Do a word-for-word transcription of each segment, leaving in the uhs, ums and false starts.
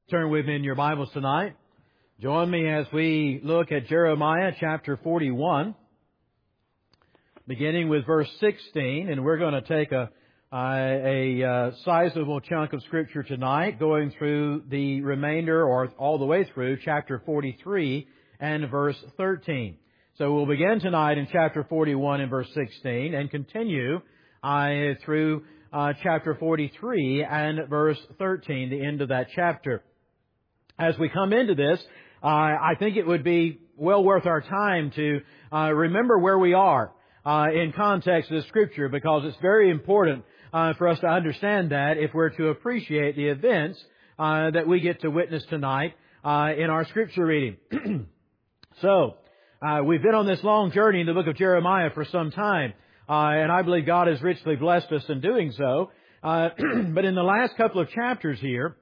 Turn with me in your Bibles tonight. Join me as we look at Jeremiah chapter forty-one, beginning with verse sixteen, and we're going to take a a, a sizable chunk of Scripture tonight, going through the remainder or all the way through chapter forty-three and verse thirteen. So we'll begin tonight in chapter forty-one and verse sixteen and continue uh, through uh, chapter forty-three and verse thirteen, the end of that chapter. As we come into this, uh, I think it would be well worth our time to uh, remember where we are uh, in context of the Scripture, because it's very important uh, for us to understand that if we're to appreciate the events uh, that we get to witness tonight uh, in our Scripture reading. So, uh, we've been on this long journey in the book of Jeremiah for some time, uh, and I believe God has richly blessed us in doing so. Uh, but in the last couple of chapters here,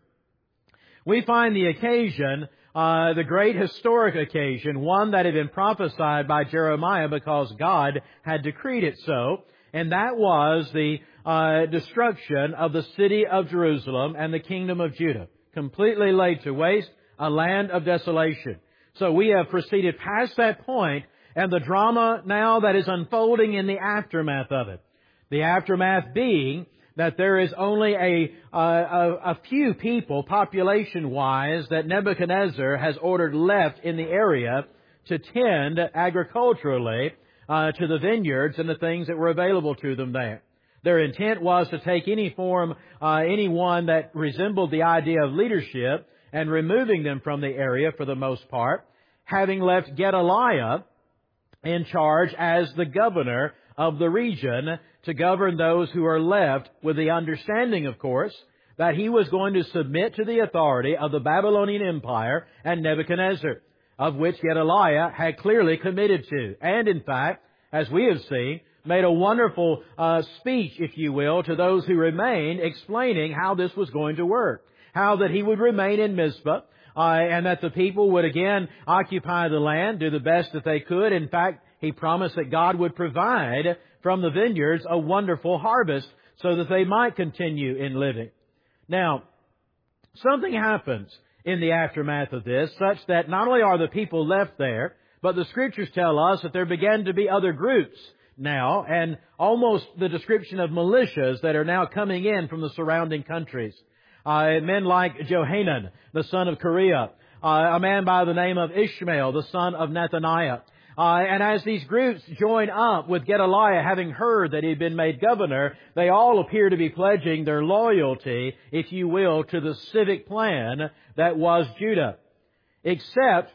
we find the occasion, uh, the great historic occasion, one that had been prophesied by Jeremiah because God had decreed it so, and that was the uh, destruction of the city of Jerusalem and the kingdom of Judah, completely laid to waste, a land of desolation. So we have proceeded past that point, and the drama now that is unfolding in the aftermath of it. The aftermath being that there is only a, a, a few people, population-wise, that Nebuchadnezzar has ordered left in the area to tend agriculturally uh, to the vineyards and the things that were available to them there. Their intent was to take any form, uh, anyone that resembled the idea of leadership and removing them from the area for the most part, having left Gedaliah in charge as the governor of the region to govern those who are left, with the understanding, of course, that he was going to submit to the authority of the Babylonian Empire and Nebuchadnezzar, of which Gedaliah had clearly committed to. And in fact, as we have seen, made a wonderful uh, speech, if you will, to those who remained, explaining how this was going to work. How that he would remain in Mizpah, uh, and that the people would again occupy the land, do the best that they could. In fact, he promised that God would provide from the vineyards a wonderful harvest so that they might continue in living. Now, something happens in the aftermath of this, such that not only are the people left there, but the Scriptures tell us that there began to be other groups now, and almost the description of militias that are now coming in from the surrounding countries. Uh, men like Johanan, the son of Kareah, uh, a man by the name of Ishmael, the son of Nethaniah. Uh, and as these groups join up with Gedaliah, having heard that he had been made governor, they all appear to be pledging their loyalty, if you will, to the civic plan that was Judah. Except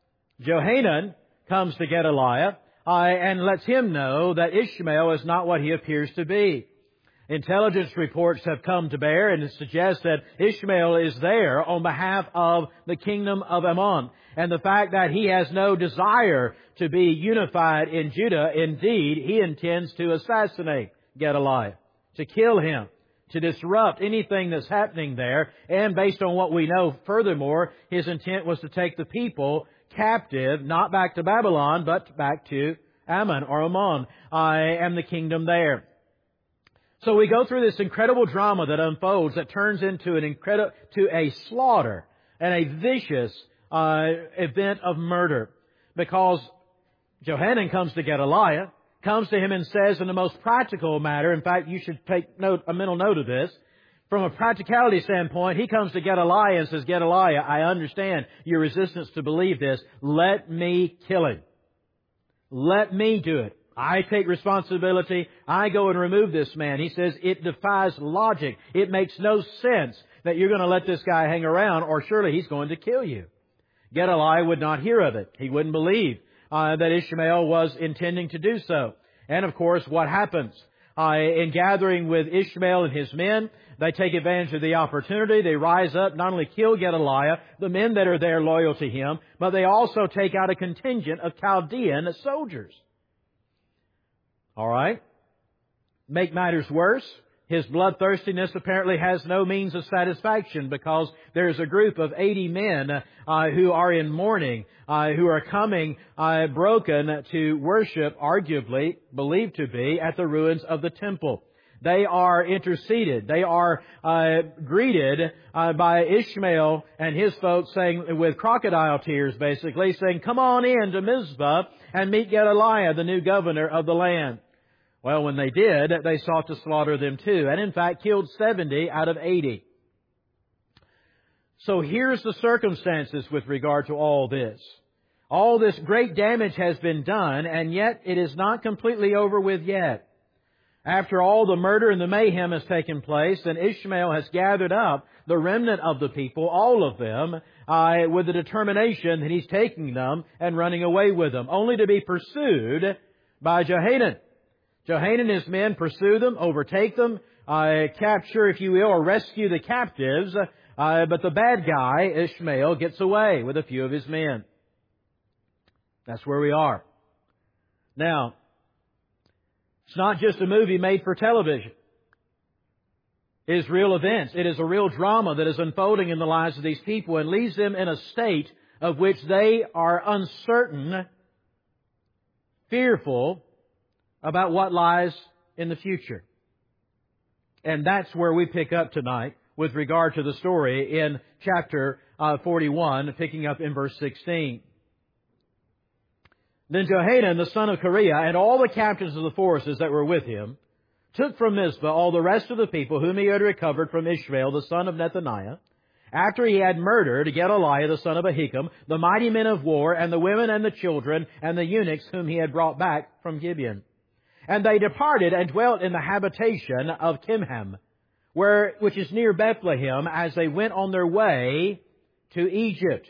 Johanan comes to Gedaliah uh, and lets him know that Ishmael is not what he appears to be. Intelligence reports have come to bear and suggest that Ishmael is there on behalf of the kingdom of Ammon. And the fact that he has no desire to be unified in Judah, indeed, he intends to assassinate Gedaliah, to kill him, to disrupt anything that's happening there. And based on what we know furthermore, his intent was to take the people captive, not back to Babylon, but back to Ammon or Ammon uh, and the kingdom there. So we go through this incredible drama that unfolds that turns into an incredible, to a slaughter and a vicious uh, event of murder, because Johanan comes to Gedaliah, comes to him and says in the most practical matter, in fact, you should take note, a mental note of this. From a practicality standpoint, he comes to Gedaliah and says, Gedaliah, I understand your resistance to believe this. Let me kill him. Let me do it. I take responsibility. I go and remove this man. He says it defies logic. It makes no sense that you're going to let this guy hang around, or surely he's going to kill you. Gedaliah would not hear of it. He wouldn't believe uh, that Ishmael was intending to do so. And of course, what happens? Uh, in gathering with Ishmael and his men, they take advantage of the opportunity. They rise up, not only kill Gedaliah, the men that are there loyal to him, but they also take out a contingent of Chaldean soldiers. All right. Make matters worse, his bloodthirstiness apparently has no means of satisfaction, because there's a group of eighty men uh, who are in mourning, uh, who are coming uh, broken to worship, arguably believed to be, at the ruins of the temple. They are interceded. They are uh, greeted uh, by Ishmael and his folks saying, with crocodile tears basically, saying, "Come on in to Mizpah and meet Gedaliah, the new governor of the land." Well, when they did, they sought to slaughter them too, and in fact killed seventy out of eighty. So here's the circumstances with regard to all this. All this great damage has been done, and yet it is not completely over with yet. After all the murder and the mayhem has taken place, and Ishmael has gathered up the remnant of the people, all of them, uh, with the determination that he's taking them and running away with them, only to be pursued by Johanan. Johanan and his men pursue them, overtake them, uh, capture, if you will, or rescue the captives, uh, but the bad guy, Ishmael, gets away with a few of his men. That's where we are. Now, it's not just a movie made for television. It is real events. It is a real drama that is unfolding in the lives of these people and leaves them in a state of which they are uncertain, fearful about what lies in the future. And that's where we pick up tonight with regard to the story in chapter uh, forty-one, picking up in verse sixteen. Then Johanan, the son of Kareah, and all the captains of the forces that were with him, took from Mizpah all the rest of the people whom he had recovered from Ishmael, the son of Nethaniah, after he had murdered Gedaliah, the son of Ahikam, the mighty men of war, and the women and the children, and the eunuchs whom he had brought back from Gibeon. And they departed and dwelt in the habitation of Kimham, where, which is near Bethlehem, as they went on their way to Egypt.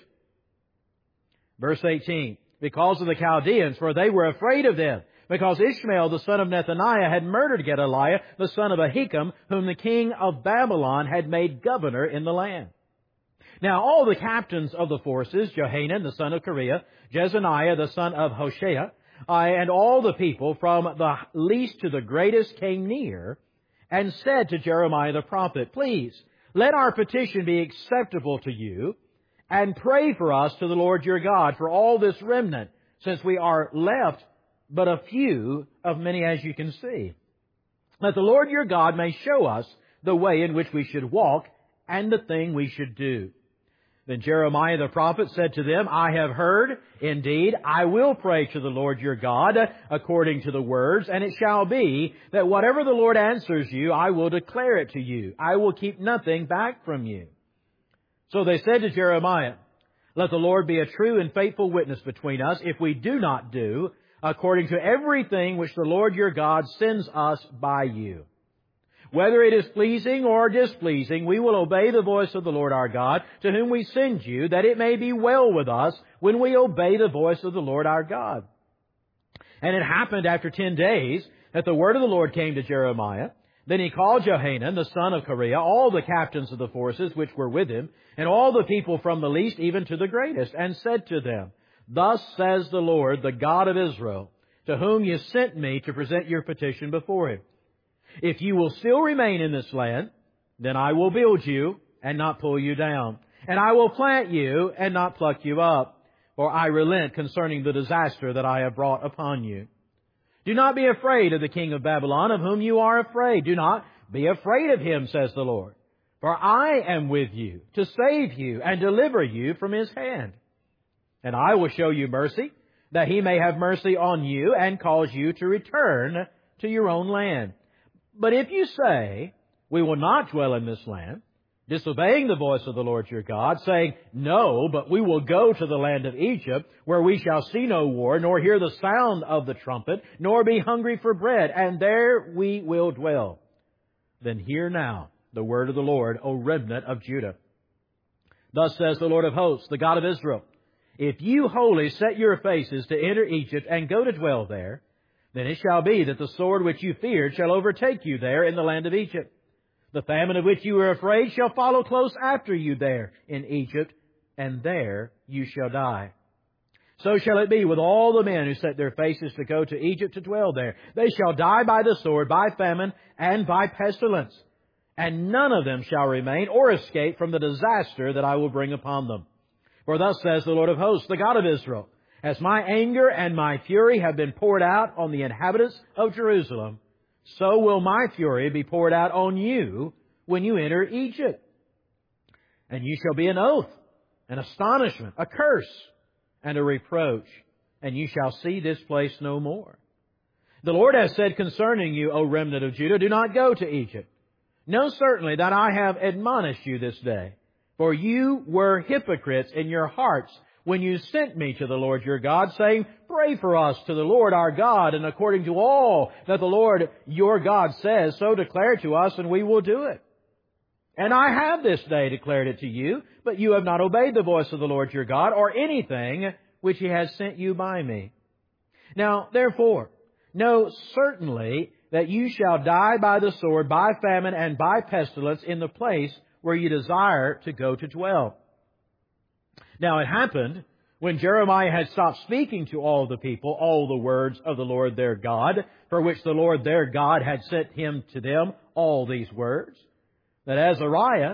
Verse eighteen. Because of the Chaldeans, for they were afraid of them, because Ishmael, the son of Nethaniah, had murdered Gedaliah, the son of Ahikam, whom the king of Babylon had made governor in the land. Now all the captains of the forces, Johanan, the son of Kareah, Jezaniah, the son of Hoshea, uh, and all the people, from the least to the greatest, came near, and said to Jeremiah the prophet, "Please, let our petition be acceptable to you, and pray for us to the Lord your God for all this remnant, since we are left but a few of many as you can see. That the Lord your God may show us the way in which we should walk and the thing we should do." Then Jeremiah the prophet said to them, "I have heard. Indeed, I will pray to the Lord your God according to the words, and it shall be that whatever the Lord answers you, I will declare it to you. I will keep nothing back from you." So they said to Jeremiah, "Let the Lord be a true and faithful witness between us if we do not do according to everything which the Lord your God sends us by you. Whether it is pleasing or displeasing, we will obey the voice of the Lord our God, to whom we send you, that it may be well with us when we obey the voice of the Lord our God." And it happened after ten days that the word of the Lord came to Jeremiah. Then he called Johanan, the son of Kareah, all the captains of the forces which were with him, and all the people from the least even to the greatest, and said to them, "Thus says the Lord, the God of Israel, to whom you sent me to present your petition before him. If you will still remain in this land, then I will build you and not pull you down, and I will plant you and not pluck you up, for I relent concerning the disaster that I have brought upon you. Do not be afraid of the king of Babylon, of whom you are afraid. Do not be afraid of him, says the Lord. For I am with you to save you and deliver you from his hand. And I will show you mercy, that he may have mercy on you and cause you to return to your own land. But if you say, 'We will not dwell in this land,' disobeying the voice of the Lord your God, saying, 'No, but we will go to the land of Egypt, where we shall see no war, nor hear the sound of the trumpet, nor be hungry for bread, and there we will dwell,' then hear now the word of the Lord, O remnant of Judah. Thus says the Lord of hosts, the God of Israel, if you wholly set your faces to enter Egypt and go to dwell there, then it shall be that the sword which you feared shall overtake you there in the land of Egypt. The famine of which you were afraid shall follow close after you there in Egypt, and there you shall die. So shall it be with all the men who set their faces to go to Egypt to dwell there. They shall die by the sword, by famine, and by pestilence. And none of them shall remain or escape from the disaster that I will bring upon them. For thus says the Lord of hosts, the God of Israel, as my anger and my fury have been poured out on the inhabitants of Jerusalem, so will my fury be poured out on you when you enter Egypt. And you shall be an oath, an astonishment, a curse, and a reproach, and you shall see this place no more. The Lord has said concerning you, O remnant of Judah, do not go to Egypt. Know certainly that I have admonished you this day, for you were hypocrites in your hearts when you sent me to the Lord your God, saying, pray for us to the Lord our God, and according to all that the Lord your God says, so declare to us, and we will do it. And I have this day declared it to you, but you have not obeyed the voice of the Lord your God, or anything which He has sent you by me. Now, therefore, know certainly that you shall die by the sword, by famine, and by pestilence in the place where you desire to go to dwell. Now it happened, when Jeremiah had stopped speaking to all the people, all the words of the Lord their God, for which the Lord their God had sent him to them, all these words, that Azariah,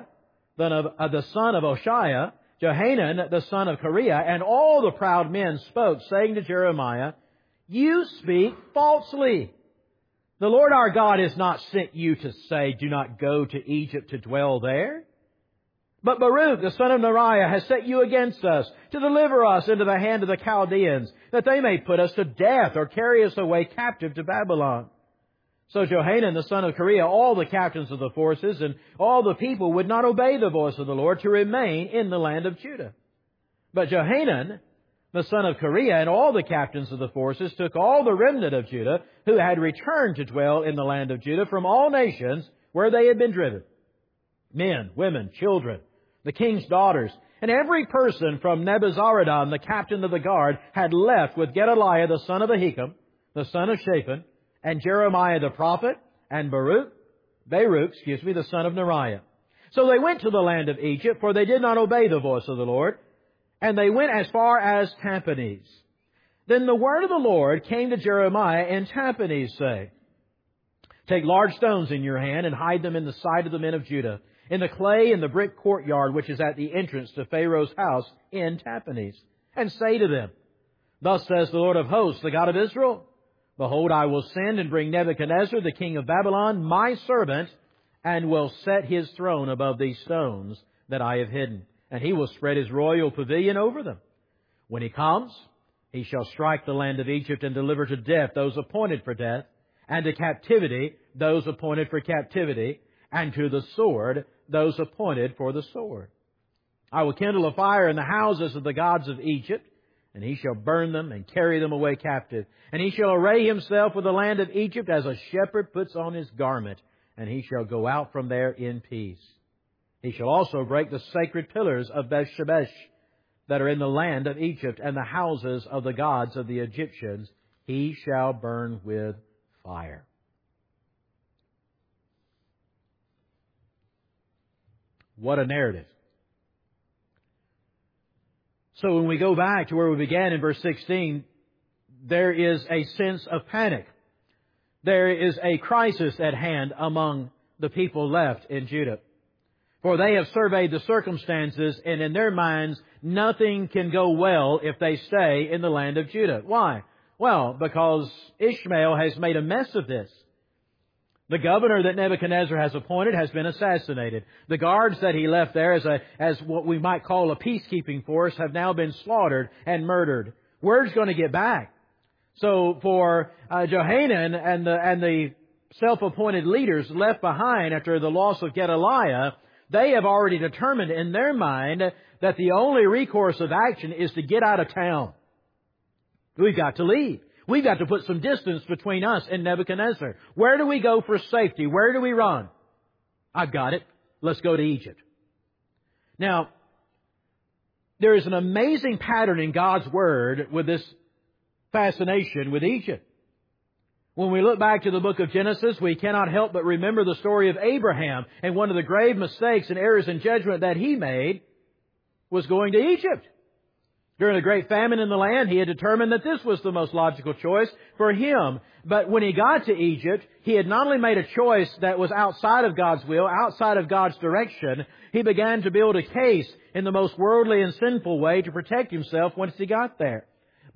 the son of Oshiah, Johanan, the son of Kareah, and all the proud men spoke, saying to Jeremiah, you speak falsely. The Lord our God has not sent you to say, do not go to Egypt to dwell there. But Baruch, the son of Neriah, has set you against us, to deliver us into the hand of the Chaldeans, that they may put us to death or carry us away captive to Babylon. So Johanan, the son of Kareah, all the captains of the forces, and all the people would not obey the voice of the Lord to remain in the land of Judah. But Johanan, the son of Kareah, and all the captains of the forces took all the remnant of Judah, who had returned to dwell in the land of Judah from all nations where they had been driven. Men, women, children, the king's daughters, and every person from Nebuzaradan, the captain of the guard, had left with Gedaliah, the son of Ahikam, the son of Shaphan, and Jeremiah the prophet, and Baruch, Baruch, excuse me, the son of Neriah. So they went to the land of Egypt, for they did not obey the voice of the Lord, and they went as far as Tahpanhes. Then the word of the Lord came to Jeremiah in Tahpanhes, saying, take large stones in your hand and hide them in the sight of the men of Judah, in the clay in the brick courtyard which is at the entrance to Pharaoh's house in Tahpanhes, and say to them, thus says the Lord of hosts, the God of Israel, behold, I will send and bring Nebuchadnezzar, the king of Babylon, my servant, and will set his throne above these stones that I have hidden, and he will spread his royal pavilion over them. When he comes, he shall strike the land of Egypt and deliver to death those appointed for death, and to captivity those appointed for captivity, and to the sword those appointed for the sword. I will kindle a fire in the houses of the gods of Egypt, and he shall burn them and carry them away captive. And he shall array himself with the land of Egypt as a shepherd puts on his garment, and he shall go out from there in peace. He shall also break the sacred pillars of Beth-shemesh that are in the land of Egypt, and the houses of the gods of the Egyptians he shall burn with fire. What a narrative. So when we go back to where we began in verse sixteen, there is a sense of panic. There is a crisis at hand among the people left in Judah. For they have surveyed the circumstances, and in their minds, nothing can go well if they stay in the land of Judah. Why? Well, because Ishmael has made a mess of this. The governor that Nebuchadnezzar has appointed has been assassinated. The guards that he left there as a, as what we might call a peacekeeping force have now been slaughtered and murdered. Word's going to get back. So for uh, Johanan and the, and the self-appointed leaders left behind after the loss of Gedaliah, they have already determined in their mind that the only recourse of action is to get out of town. We've got to leave. We've got to put some distance between us and Nebuchadnezzar. Where do we go for safety? Where do we run? I've got it. Let's go to Egypt. Now, there is an amazing pattern in God's Word with this fascination with Egypt. When we look back to the book of Genesis, we cannot help but remember the story of Abraham, and one of the grave mistakes and errors in judgment that he made was going to Egypt. During a great famine in the land, he had determined that this was the most logical choice for him. But when he got to Egypt, he had not only made a choice that was outside of God's will, outside of God's direction, he began to build a case in the most worldly and sinful way to protect himself once he got there.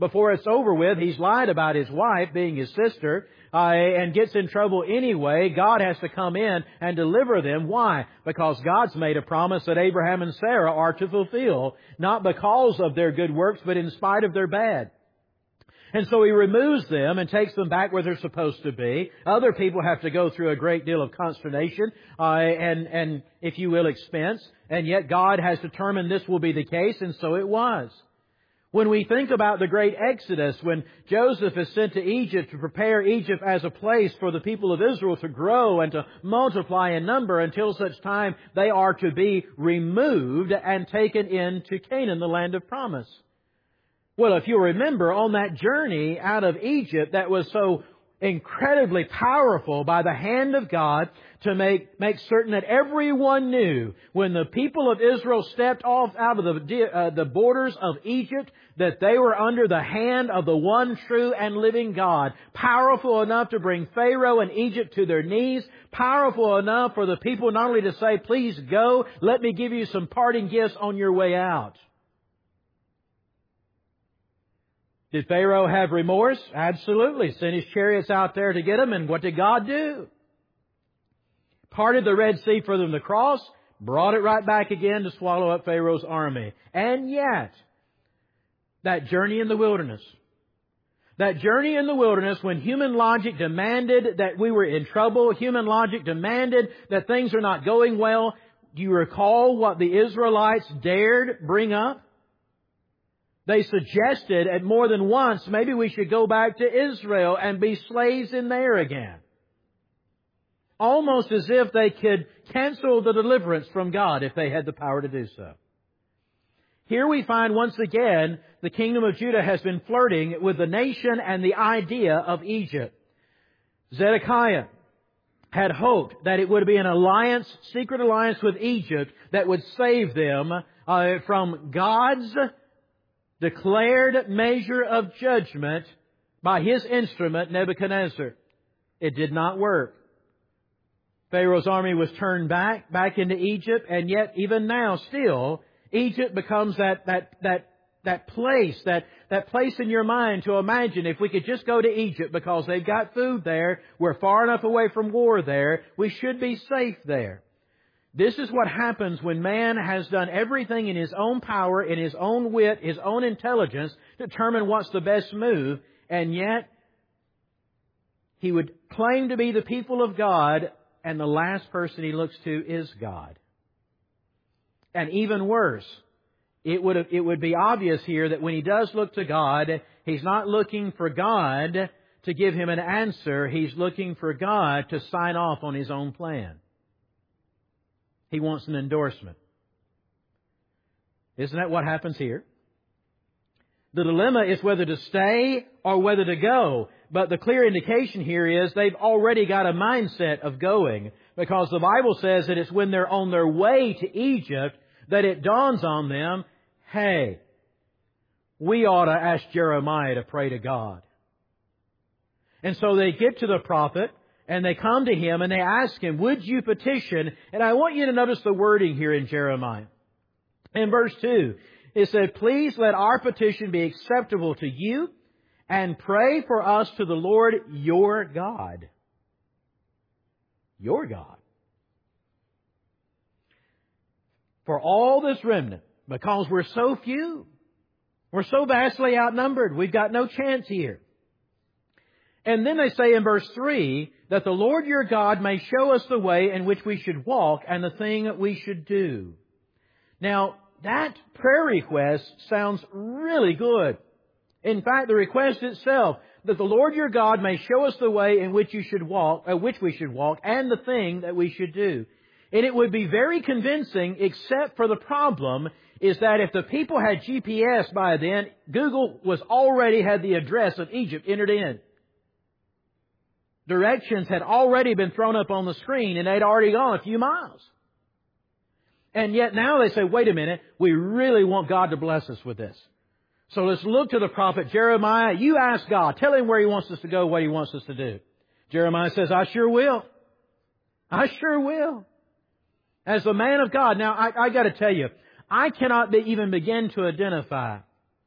before it's over with, he's lied about his wife being his sister, uh, and gets in trouble anyway. God has to come in and deliver them. Why? Because God's made a promise that Abraham and Sarah are to fulfill, not because of their good works, but in spite of their bad. And so He removes them and takes them back where they're supposed to be. Other people have to go through a great deal of consternation, uh, and, and, if you will, expense. And yet God has determined this will be the case, and so it was. When we think about the great Exodus, when Joseph is sent to Egypt to prepare Egypt as a place for the people of Israel to grow and to multiply in number until such time they are to be removed and taken into Canaan, the land of promise. Well, if you remember, on that journey out of Egypt that was so incredibly powerful by the hand of God to make, make certain that everyone knew when the people of Israel stepped off out of the, uh, the borders of Egypt that they were under the hand of the one true and living God, powerful enough to bring Pharaoh and Egypt to their knees, powerful enough for the people not only to say, please go, let me give you some parting gifts on your way out. Did Pharaoh have remorse? Absolutely. Sent his chariots out there to get them, and what did God do? Parted the Red Sea for them to cross, brought it right back again to swallow up Pharaoh's army. And yet, that journey in the wilderness, that journey in the wilderness when human logic demanded that we were in trouble, human logic demanded that things are not going well, do you recall what the Israelites dared bring up? They suggested at more than once, maybe we should go back to Israel and be slaves in there again. Almost as if they could cancel the deliverance from God if they had the power to do so. Here we find once again the kingdom of Judah has been flirting with the nation and the idea of Egypt. Zedekiah had hoped that it would be an alliance, secret alliance with Egypt that would save them uh, from God's declared measure of judgment by his instrument, Nebuchadnezzar. It did not work. Pharaoh's army was turned back, back into Egypt, and yet even now still, Egypt becomes that, that, that, that place, that, that place in your mind to imagine if we could just go to Egypt because they've got food there, we're far enough away from war there, we should be safe there. This is what happens when man has done everything in his own power, in his own wit, his own intelligence, to determine what's the best move, and yet he would claim to be the people of God, and the last person he looks to is God. And even worse, it would it would be obvious here that when he does look to God, he's not looking for God to give him an answer. He's looking for God to sign off on his own plan. He wants an endorsement. Isn't that what happens here? The dilemma is whether to stay or whether to go. But the clear indication here is they've already got a mindset of going, because the Bible says that it's when they're on their way to Egypt that it dawns on them, hey, we ought to ask Jeremiah to pray to God. And so they get to the prophet and they come to him and they ask him, would you petition? And I want you to notice the wording here in Jeremiah. In verse two, it said, please let our petition be acceptable to you, and pray for us to the Lord your God. Your God. For all this remnant, because we're so few, we're so vastly outnumbered, we've got no chance here. And then they say in verse three, that the Lord your God may show us the way in which we should walk and the thing that we should do. Now, that prayer request sounds really good. In fact, the request itself, that the Lord your God may show us the way in which you should walk, uh, which we should walk, and the thing that we should do. And it would be very convincing, except for the problem is that if the people had G P S by then, Google was already had the address of Egypt entered in. Directions had already been thrown up on the screen, and they'd already gone a few miles. And yet now they say, wait a minute, we really want God to bless us with this. So let's look to the prophet Jeremiah. You ask God. Tell him where He wants us to go, what He wants us to do. Jeremiah says, I sure will. I sure will. As the man of God. Now, I, I got to tell you, I cannot be, even begin to identify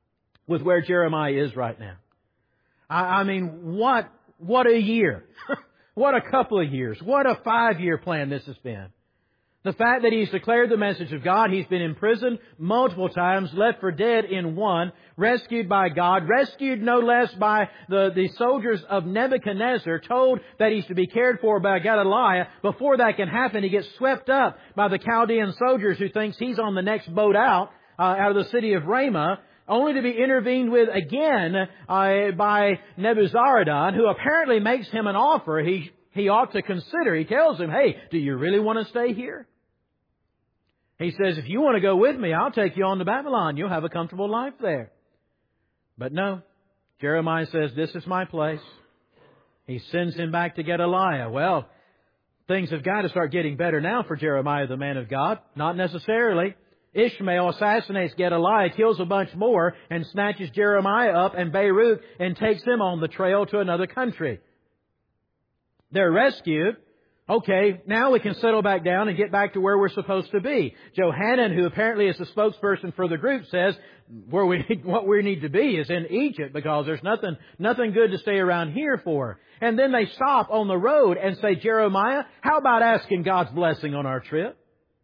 with where Jeremiah is right now. I, I mean, what, what a year. What a couple of years. What a five-year plan this has been. The fact that he's declared the message of God, he's been imprisoned multiple times, left for dead in one, rescued by God, rescued no less by the, the soldiers of Nebuchadnezzar, told that he's to be cared for by Gedaliah. Before that can happen, he gets swept up by the Chaldean soldiers who thinks he's on the next boat out, uh, out of the city of Ramah, only to be intervened with again uh, by Nebuzaradan, who apparently makes him an offer he, he ought to consider. He tells him, hey, do you really want to stay here? He says, if you want to go with me, I'll take you on to Babylon. You'll have a comfortable life there. But no, Jeremiah says, this is my place. He sends him back to Gedaliah. Well, things have got to start getting better now for Jeremiah, the man of God. Not necessarily. Ishmael assassinates Gedaliah, kills a bunch more, and snatches Jeremiah up and Baruch and takes them on the trail to another country. They're rescued. Okay, now we can settle back down and get back to where we're supposed to be. Johanan, who apparently is the spokesperson for the group, says where we need, what we need to be is in Egypt because there's nothing, nothing good to stay around here for. And then they stop on the road and say, Jeremiah, how about asking God's blessing on our trip?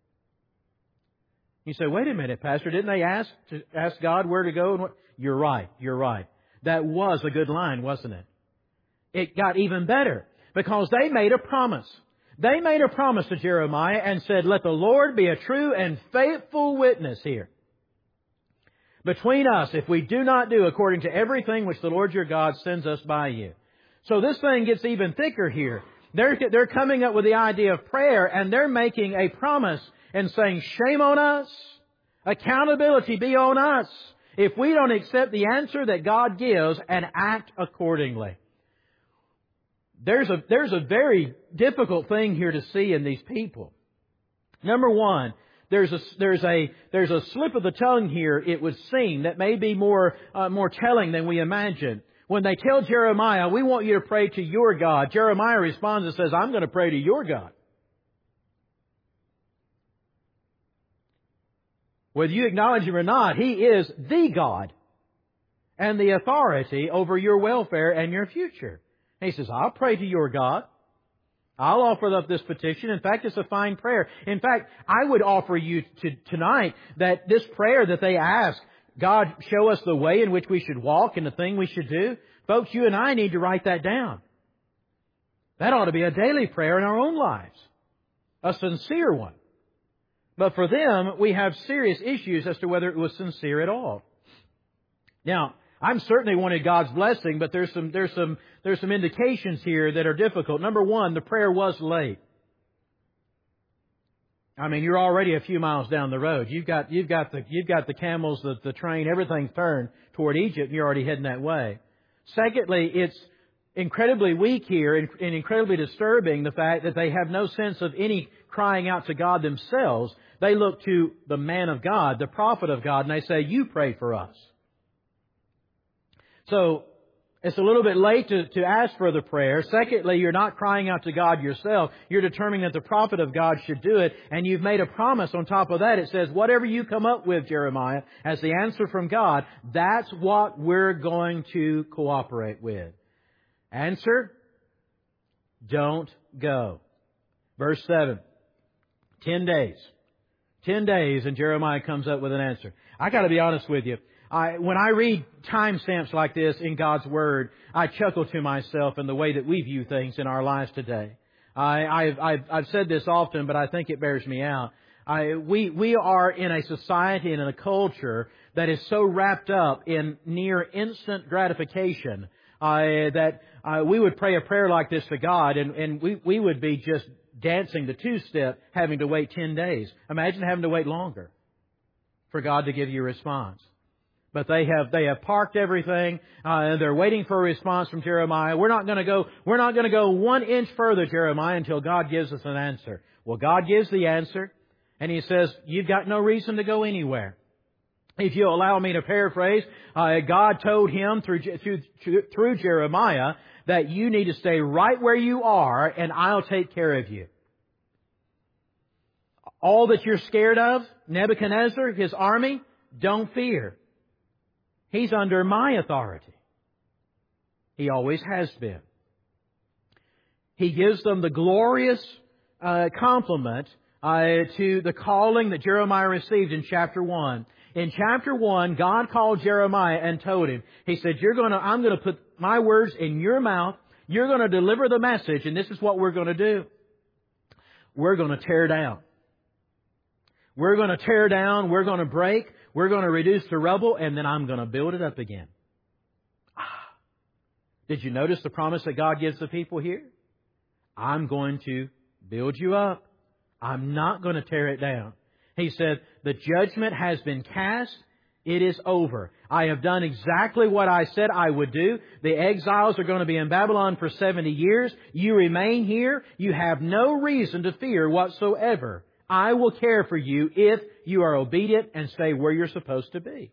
You say, wait a minute, Pastor, didn't they ask to ask God where to go and what? You're right, you're right. That was a good line, wasn't it? It got even better because they made a promise. They made a promise to Jeremiah and said, let the Lord be a true and faithful witness here between us if we do not do according to everything which the Lord your God sends us by you. So this thing gets even thicker here. They're, they're coming up with the idea of prayer and they're making a promise and saying, shame on us, accountability be on us if we don't accept the answer that God gives and act accordingly. There's a, there's a very difficult thing here to see in these people. Number one, there's a, there's a, there's a slip of the tongue here, it would seem, that may be more, uh, more telling than we imagine. When they tell Jeremiah, we want you to pray to your God, Jeremiah responds and says, I'm going to pray to your God. Whether you acknowledge Him or not, He is the God and the authority over your welfare and your future. He says, I'll pray to your God. I'll offer up this petition. In fact, it's a fine prayer. In fact, I would offer you to, tonight that this prayer that they ask, God, show us the way in which we should walk and the thing we should do. Folks, you and I need to write that down. That ought to be a daily prayer in our own lives. A sincere one. But for them, we have serious issues as to whether it was sincere at all. Now, I'm certainly wanted God's blessing, but there's some, there's some, there's some indications here that are difficult. Number one, the prayer was late. I mean, you're already a few miles down the road. You've got, you've got the, you've got the camels, the, the train, everything's turned toward Egypt, and you're already heading that way. Secondly, it's incredibly weak here and, and incredibly disturbing the fact that they have no sense of any crying out to God themselves. They look to the man of God, the prophet of God, and they say, you pray for us. So, it's a little bit late to, to ask for the prayer. Secondly, you're not crying out to God yourself. You're determining that the prophet of God should do it. And you've made a promise on top of that. It says, whatever you come up with, Jeremiah, as the answer from God, that's what we're going to cooperate with. Answer? Don't go. Verse seven. Ten days. Ten days and Jeremiah comes up with an answer. I got to be honest with you. I, when I read timestamps like this in God's Word, I chuckle to myself in the way that we view things in our lives today. I, I've, I've, I've said this often, but I think it bears me out. I, we, we are in a society and in a culture that is so wrapped up in near instant gratification uh, that uh, we would pray a prayer like this to God and, and we, we would be just dancing the two-step having to wait ten days. Imagine having to wait longer for God to give you a response. But they have they have parked everything, uh, and they're waiting for a response from Jeremiah. We're not going to go we're not going to go one inch further, Jeremiah, until God gives us an answer. Well, God gives the answer, and He says, you've got no reason to go anywhere. If you'll allow me to paraphrase, uh, God told him through, through through Jeremiah that you need to stay right where you are, and I'll take care of you. All that you're scared of, Nebuchadnezzar, his army, don't fear. He's under my authority. He always has been. He gives them the glorious uh, compliment uh, to the calling that Jeremiah received in chapter one. In chapter one, God called Jeremiah and told him, He said, "You're going to, I'm going to put my words in your mouth. You're going to deliver the message, and this is what we're going to do. We're going to tear down. We're going to tear down. We're going to break. We're going to reduce to rubble, and then I'm going to build it up again." Ah. Did you notice the promise that God gives the people here? I'm going to build you up. I'm not going to tear it down. He said, the judgment has been cast. It is over. I have done exactly what I said I would do. The exiles are going to be in Babylon for seventy years. You remain here. You have no reason to fear whatsoever. I will care for you if you are obedient and stay where you're supposed to be.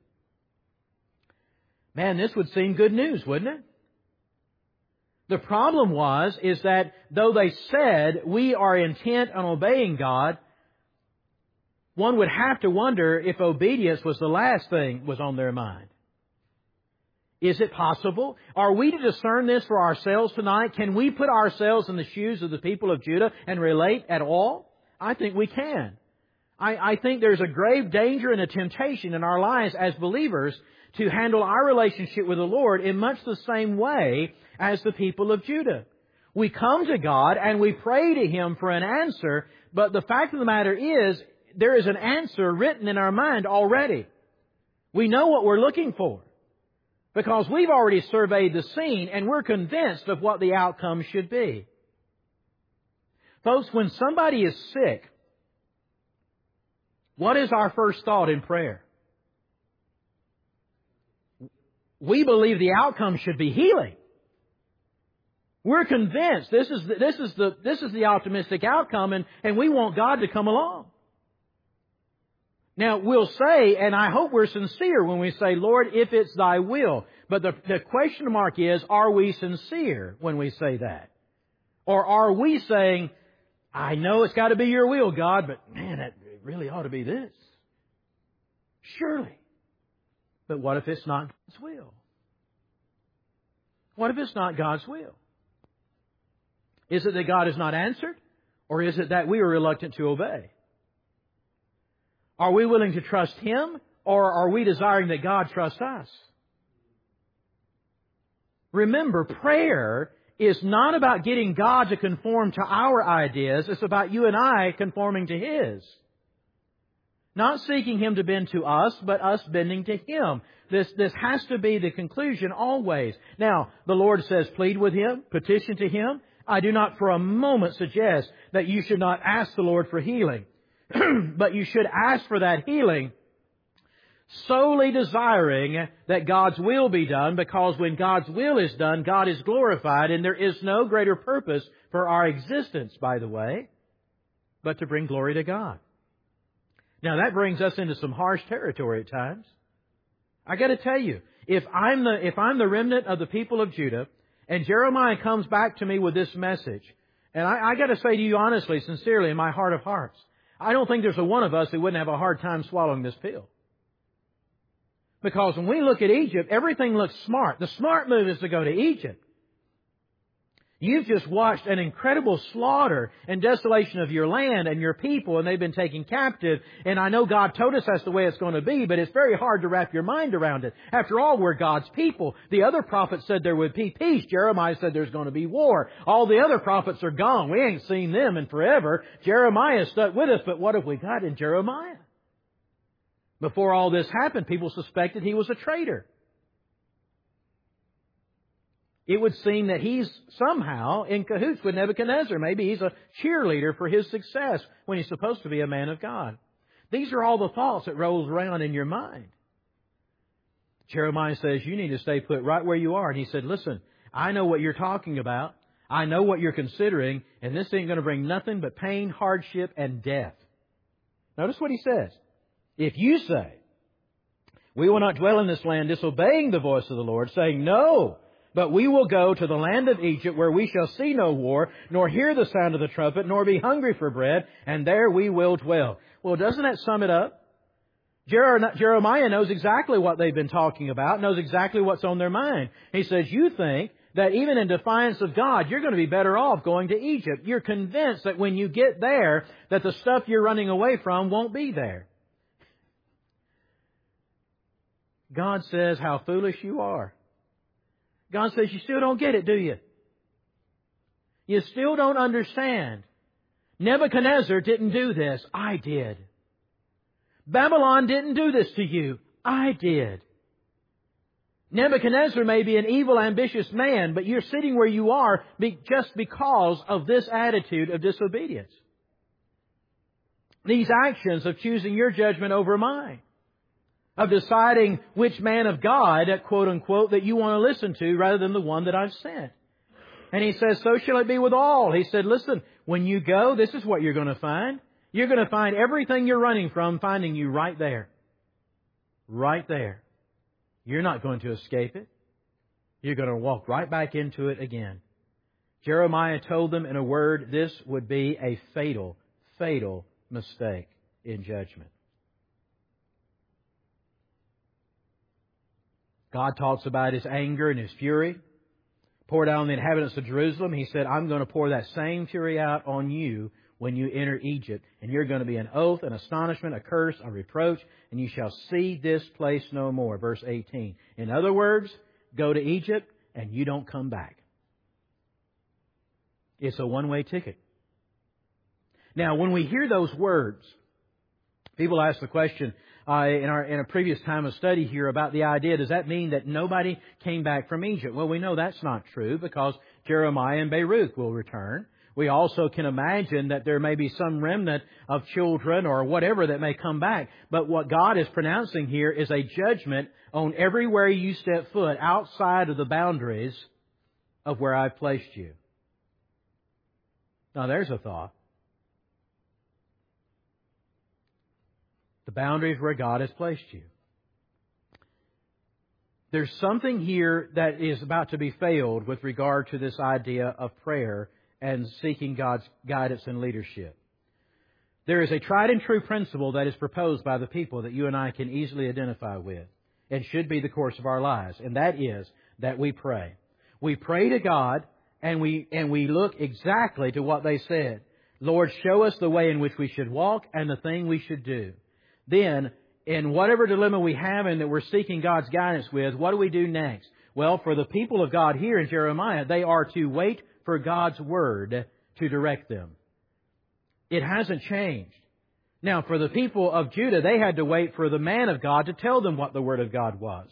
Man, this would seem good news, wouldn't it? The problem was, is that though they said we are intent on obeying God, one would have to wonder if obedience was the last thing was on their mind. Is it possible? Are we to discern this for ourselves tonight? Can we put ourselves in the shoes of the people of Judah and relate at all? I think we can. I, I think there's a grave danger and a temptation in our lives as believers to handle our relationship with the Lord in much the same way as the people of Judah. We come to God and we pray to Him for an answer, but the fact of the matter is, there is an answer written in our mind already. We know what we're looking for because we've already surveyed the scene and we're convinced of what the outcome should be. Folks, when somebody is sick, what is our first thought in prayer? We believe the outcome should be healing. We're convinced this is the, this is the this is the optimistic outcome, and, and we want God to come along. Now, we'll say, and I hope we're sincere when we say, Lord, if it's Thy will. But the, the question mark is, are we sincere when we say that? Or are we saying, I know it's got to be Your will, God, but man, it really ought to be this. Surely. But what if it's not God's will? What if it's not God's will? Is it that God has not answered? Or is it that we are reluctant to obey? Are we willing to trust Him? Or are we desiring that God trust us? Remember, prayer is not about getting God to conform to our ideas. It's about you and I conforming to His. Not seeking Him to bend to us, but us bending to Him. This, this has to be the conclusion always. Now, the Lord says, plead with Him, petition to Him. I do not for a moment suggest that you should not ask the Lord for healing. But you should ask for that healing solely desiring that God's will be done, because when God's will is done, God is glorified, and there is no greater purpose for our existence, by the way, but to bring glory to God. Now that brings us into some harsh territory at times. I got to tell you, if I'm the if I'm the remnant of the people of Judah, and Jeremiah comes back to me with this message, and I, I got to say to you honestly, sincerely, in my heart of hearts, I don't think there's a one of us who wouldn't have a hard time swallowing this pill. Because when we look at Egypt, everything looks smart. The smart move is to go to Egypt. You've just watched an incredible slaughter and desolation of your land and your people, and they've been taken captive. And I know God told us that's the way it's going to be, but it's very hard to wrap your mind around it. After all, we're God's people. The other prophets said there would be peace. Jeremiah said there's going to be war. All the other prophets are gone. We ain't seen them in forever. Jeremiah stuck with us, but what have we got in Jeremiah? Before all this happened, people suspected he was a traitor. It would seem that he's somehow in cahoots with Nebuchadnezzar. Maybe he's a cheerleader for his success when he's supposed to be a man of God. These are all the thoughts that rolls around in your mind. Jeremiah says, you need to stay put right where you are. And he said, listen, I know what you're talking about. I know what you're considering. And this ain't going to bring nothing but pain, hardship, and death. Notice what he says. If you say, we will not dwell in this land disobeying the voice of the Lord, saying, no, but we will go to the land of Egypt where we shall see no war, nor hear the sound of the trumpet, nor be hungry for bread, and there we will dwell. Well, doesn't that sum it up? Jer- Jeremiah knows exactly what they've been talking about, knows exactly what's on their mind. He says, you think that even in defiance of God, you're going to be better off going to Egypt. You're convinced that when you get there, that the stuff you're running away from won't be there. God says, how foolish you are. God says, you still don't get it, do you? You still don't understand. Nebuchadnezzar didn't do this. I did. Babylon didn't do this to you. I did. Nebuchadnezzar may be an evil, ambitious man, but you're sitting where you are just because of this attitude of disobedience. These actions of choosing your judgment over mine, of deciding which man of God, quote unquote, that you want to listen to rather than the one that I've sent. And He says, so shall it be with all. He said, listen, when you go, this is what you're going to find. You're going to find everything you're running from finding you right there. Right there. You're not going to escape it. You're going to walk right back into it again. Jeremiah told them in a word, this would be a fatal, fatal mistake in judgment. God talks about His anger and His fury poured out on the inhabitants of Jerusalem. He said, I'm going to pour that same fury out on you when you enter Egypt. And you're going to be an oath, an astonishment, a curse, a reproach, and you shall see this place no more. Verse eighteen. In other words, go to Egypt and you don't come back. It's a one-way ticket. Now, when we hear those words, people ask the question uh, in our in a previous time of study here about the idea, does that mean that nobody came back from Egypt? Well, we know that's not true because Jeremiah and Baruch will return. We also can imagine that there may be some remnant of children or whatever that may come back. But what God is pronouncing here is a judgment on everywhere you step foot outside of the boundaries of where I've placed you. Now, there's a thought. The boundaries where God has placed you. There's something here that is about to be failed with regard to this idea of prayer and seeking God's guidance and leadership. There is a tried and true principle that is proposed by the people that you and I can easily identify with and should be the course of our lives, and that is that we pray. We pray to God and we and we look exactly to what they said. Lord, show us the way in which we should walk and the thing we should do. Then, in whatever dilemma we have and that we're seeking God's guidance with, what do we do next? Well, for the people of God here in Jeremiah, they are to wait for God's Word to direct them. It hasn't changed. Now, for the people of Judah, they had to wait for the man of God to tell them what the Word of God was.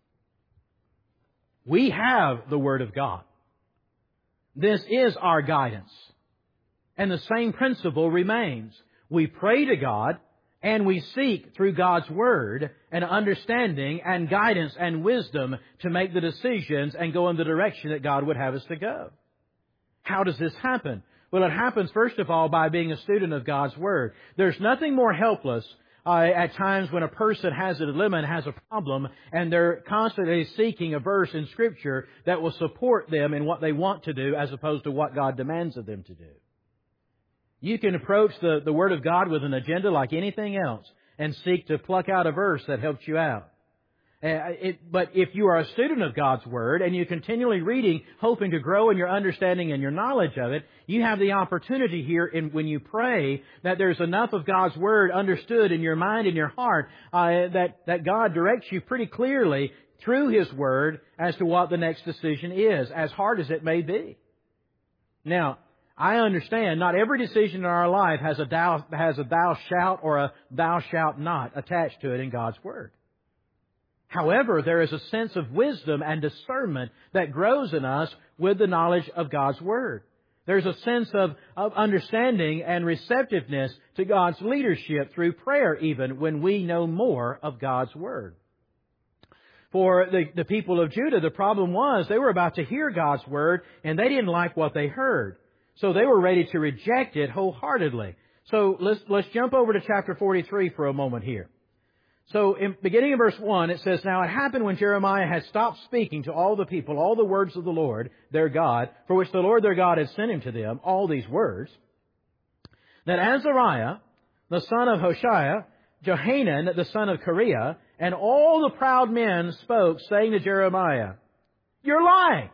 We have the Word of God. This is our guidance. And the same principle remains. We pray to God and we seek through God's Word an understanding and guidance and wisdom to make the decisions and go in the direction that God would have us to go. How does this happen? Well, it happens, first of all, by being a student of God's Word. There's nothing more helpless uh, at times when a person has a dilemma and has a problem and they're constantly seeking a verse in Scripture that will support them in what they want to do as opposed to what God demands of them to do. You can approach the, the Word of God with an agenda like anything else and seek to pluck out a verse that helps you out. Uh, it, but if you are a student of God's Word and you're continually reading, hoping to grow in your understanding and your knowledge of it, you have the opportunity here in, when you pray that there's enough of God's Word understood in your mind and your heart uh, that, that God directs you pretty clearly through His Word as to what the next decision is, as hard as it may be. Now, I understand not every decision in our life has a thou, has a thou shalt or a thou shalt not attached to it in God's Word. However, there is a sense of wisdom and discernment that grows in us with the knowledge of God's Word. There's a sense of, of understanding and receptiveness to God's leadership through prayer even when we know more of God's Word. For the, the people of Judah, the problem was they were about to hear God's Word and they didn't like what they heard. So they were ready to reject it wholeheartedly. So let's, let's jump over to chapter forty-three for a moment here. So in beginning in verse one, it says, Now it happened when Jeremiah had stopped speaking to all the people, all the words of the Lord, their God, for which the Lord their God had sent him to them, all these words, that Azariah, the son of Hoshea, Johanan, the son of Kareah, and all the proud men spoke, saying to Jeremiah, "You're lying.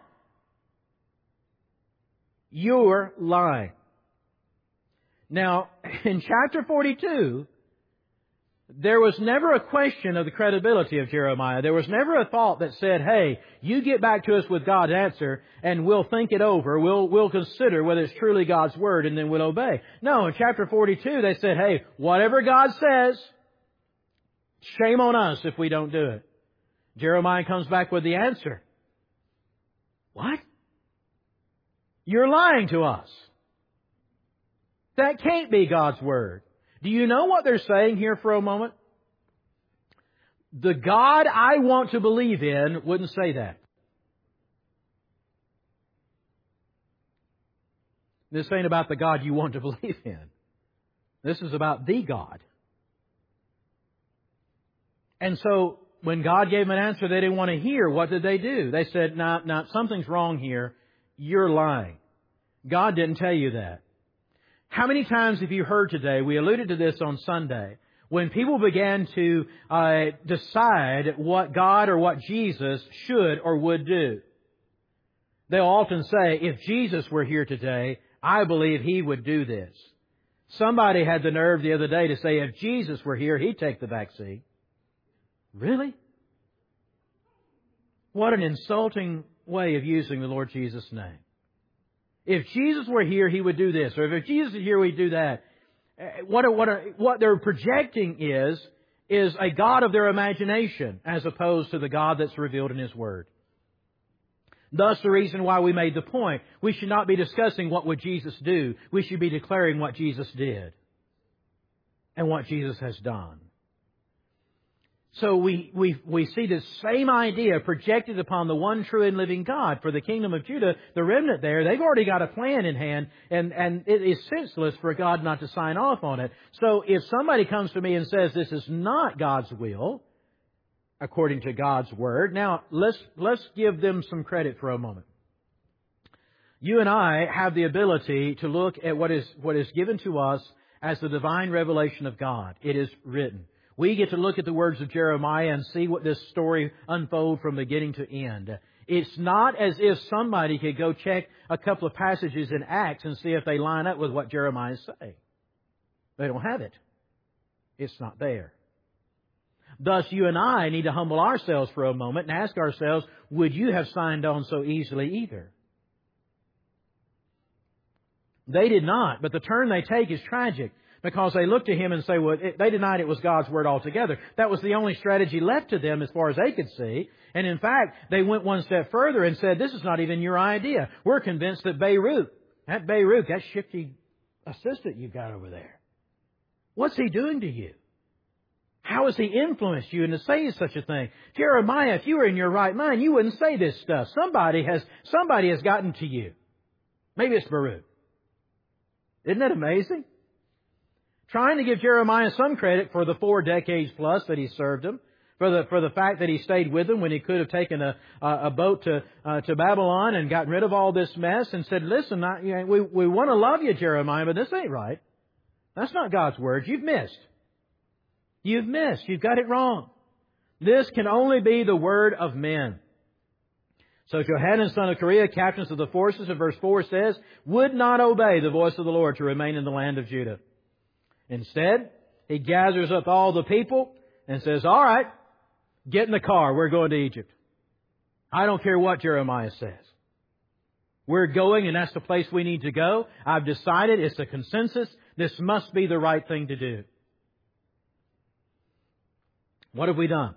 You're lying." Now, in chapter forty-two, there was never a question of the credibility of Jeremiah. There was never a thought that said, "Hey, you get back to us with God's answer and we'll think it over. We'll, we'll consider whether it's truly God's Word and then we'll obey." No, in chapter forty-two they said, "Hey, whatever God says, shame on us if we don't do it." Jeremiah comes back with the answer. What? You're lying to us. That can't be God's Word. Do you know what they're saying here for a moment? The God I want to believe in wouldn't say that. This ain't about the God you want to believe in. This is about the God. And so, when God gave them an answer they didn't want to hear, what did they do? They said, "No, no, something's wrong here. You're lying. God didn't tell you that." How many times have you heard today, we alluded to this on Sunday, when people began to uh, decide what God or what Jesus should or would do? They'll often say, "If Jesus were here today, I believe He would do this." Somebody had the nerve the other day to say, "If Jesus were here, He'd take the back seat." Really? What an insulting way of using the Lord Jesus' name. If Jesus were here, He would do this. Or if Jesus is here, we'd do that. What, what, what they're projecting is, is a God of their imagination as opposed to the God that's revealed in His Word. Thus the reason why we made the point. We should not be discussing what would Jesus do. We should be declaring what Jesus did and what Jesus has done. So we, we, we see this same idea projected upon the one true and living God. For the kingdom of Judah, the remnant there, they've already got a plan in hand, and, and it is senseless for God not to sign off on it. So if somebody comes to me and says this is not God's will, according to God's Word, now let's, let's give them some credit for a moment. You and I have the ability to look at what is, what is given to us as the divine revelation of God. It is written. We get to look at the words of Jeremiah and see what this story unfold from beginning to end. It's not as if somebody could go check a couple of passages in Acts and see if they line up with what Jeremiah is saying. They don't have it. It's not there. Thus, you and I need to humble ourselves for a moment and ask ourselves, would you have signed on so easily either? They did not, but the turn they take is tragic. Because they look to Him and say, well, it, they denied it was God's Word altogether. That was the only strategy left to them as far as they could see. And in fact, they went one step further and said, this is not even your idea. We're convinced that Beirut, that Beirut, that shifty assistant you've got over there, what's he doing to you? How has he influenced you into saying such a thing? Jeremiah, if you were in your right mind, you wouldn't say this stuff. Somebody has, somebody has gotten to you. Maybe it's Beirut. Isn't that amazing? Trying to give Jeremiah some credit for the four decades plus that he served him, for the for the fact that he stayed with them when he could have taken a a boat to uh, to Babylon and gotten rid of all this mess and said, "Listen, I, you know, we we want to love you, Jeremiah, but this ain't right. That's not God's Word. You've missed. You've missed. You've got it wrong. This can only be the word of men." So Johanan, son of Kareah, captains of the forces, in verse four says, would not obey the voice of the Lord to remain in the land of Judah. Instead, he gathers up all the people and says, all right, get in the car. We're going to Egypt. I don't care what Jeremiah says. We're going, and that's the place we need to go. I've decided it's a consensus. This must be the right thing to do. What have we done?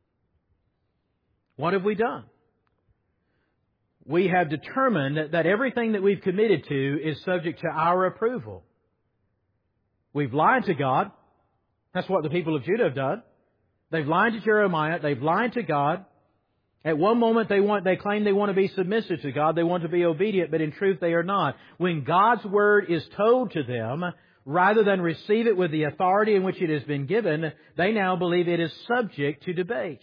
What have we done? We have determined that everything that we've committed to is subject to our approval. We've lied to God. That's what the people of Judah have done. They've lied to Jeremiah. They've lied to God. At one moment they want, they claim they want to be submissive to God. They want to be obedient, but in truth they are not. When God's Word is told to them, rather than receive it with the authority in which it has been given, they now believe it is subject to debate.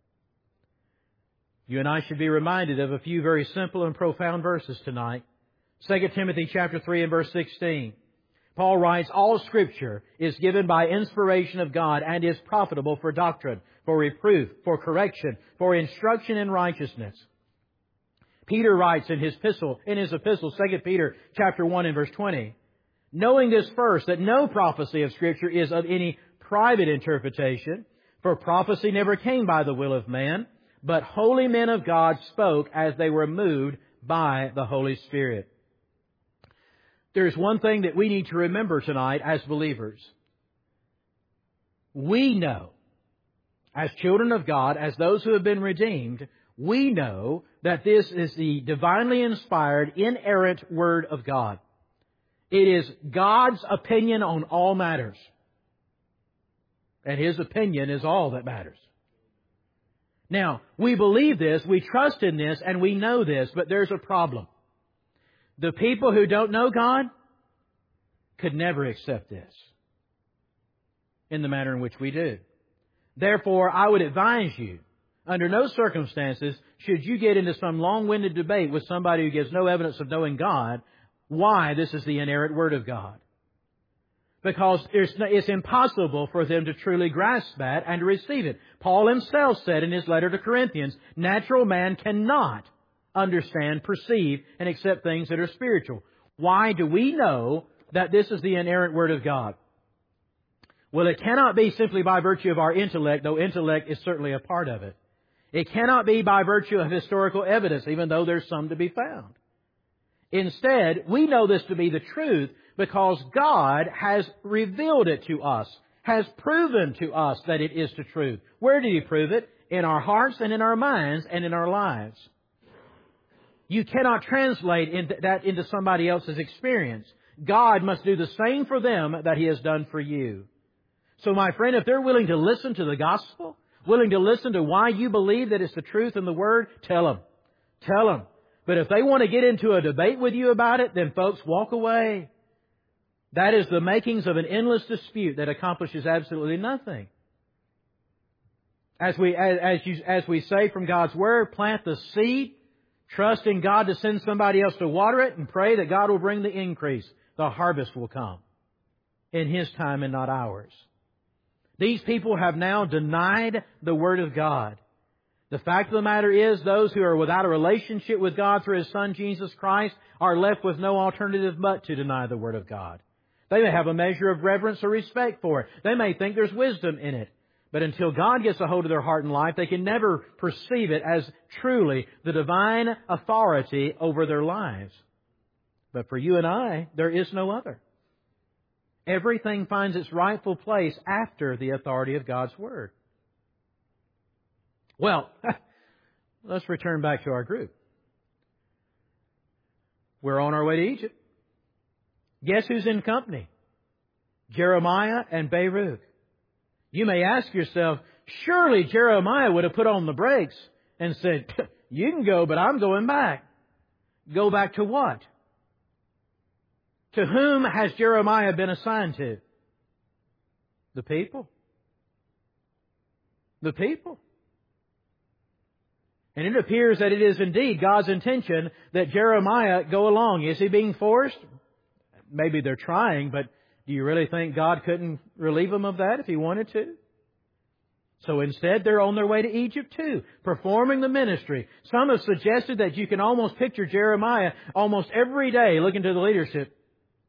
You and I should be reminded of a few very simple and profound verses tonight. Second Timothy chapter three and verse sixteen. Paul writes, all Scripture is given by inspiration of God and is profitable for doctrine, for reproof, for correction, for instruction in righteousness. Peter writes in his epistle, in his epistle, Second Peter chapter one and verse twenty, knowing this first, that no prophecy of Scripture is of any private interpretation, for prophecy never came by the will of man, but holy men of God spoke as they were moved by the Holy Spirit. There's one thing that we need to remember tonight as believers. We know, as children of God, as those who have been redeemed, we know that this is the divinely inspired, inerrant Word of God. It is God's opinion on all matters. And His opinion is all that matters. Now, we believe this, we trust in this, and we know this, but there's a problem. The people who don't know God could never accept this in the manner in which we do. Therefore, I would advise you, under no circumstances should you get into some long-winded debate with somebody who gives no evidence of knowing God, why this is the inerrant Word of God. Because it's impossible for them to truly grasp that and to receive it. Paul himself said in his letter to Corinthians, natural man cannot understand, perceive, and accept things that are spiritual. Why do we know that this is the inerrant Word of God? Well, it cannot be simply by virtue of our intellect, though intellect is certainly a part of it. It cannot be by virtue of historical evidence, even though there's some to be found. Instead, we know this to be the truth because God has revealed it to us, has proven to us that it is the truth. Where did He prove it? In our hearts and in our minds and in our lives. You cannot translate that into somebody else's experience. God must do the same for them that He has done for you. So my friend, if they're willing to listen to the gospel, willing to listen to why you believe that it's the truth in the Word, tell them. Tell them. But if they want to get into a debate with you about it, then folks, walk away. That is the makings of an endless dispute that accomplishes absolutely nothing. As we, as, as, you, as we say from God's Word, plant the seed, trust in God to send somebody else to water it, and pray that God will bring the increase. The harvest will come in His time and not ours. These people have now denied the Word of God. The fact of the matter is, those who are without a relationship with God through His Son, Jesus Christ, are left with no alternative but to deny the Word of God. They may have a measure of reverence or respect for it. They may think there's wisdom in it. But until God gets a hold of their heart and life, they can never perceive it as truly the divine authority over their lives. But for you and I, there is no other. Everything finds its rightful place after the authority of God's Word. Well, let's return back to our group. We're on our way to Egypt. Guess who's in company? Jeremiah and Baruch. You may ask yourself, surely Jeremiah would have put on the brakes and said, you can go, but I'm going back. Go back to what? To whom has Jeremiah been assigned to? The people. The people. And it appears that it is indeed God's intention that Jeremiah go along. Is he being forced? Maybe they're trying, but do you really think God couldn't relieve them of that if He wanted to? So instead, they're on their way to Egypt too, performing the ministry. Some have suggested that you can almost picture Jeremiah almost every day looking to the leadership.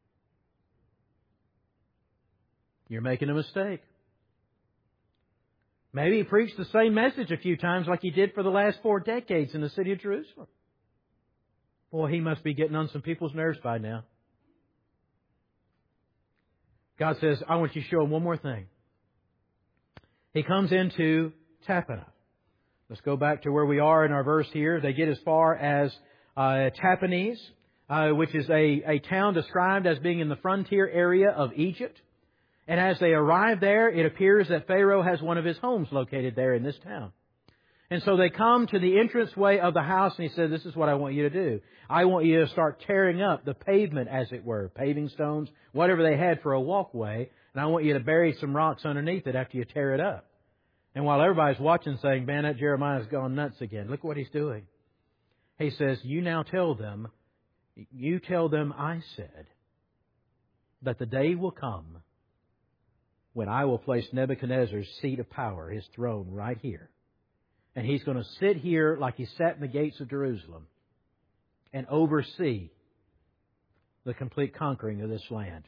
You're making a mistake. Maybe he preached the same message a few times like he did for the last four decades in the city of Jerusalem. Boy, he must be getting on some people's nerves by now. God says, I want you to show him one more thing. He comes into Tappanah. Let's go back to where we are in our verse here. They get as far as uh, Tahpanhes, uh, which is a, a town described as being in the frontier area of Egypt. And as they arrive there, it appears that Pharaoh has one of his homes located there in this town. And so they come to the entranceway of the house and he said, this is what I want you to do. I want you to start tearing up the pavement, as it were, paving stones, whatever they had for a walkway. And I want you to bury some rocks underneath it after you tear it up. And while everybody's watching saying, man, that Jeremiah's gone nuts again. Look what he's doing. He says, you now tell them, you tell them I said. that the day will come when I will place Nebuchadnezzar's seat of power, his throne, right here. And he's going to sit here like he sat in the gates of Jerusalem and oversee the complete conquering of this land.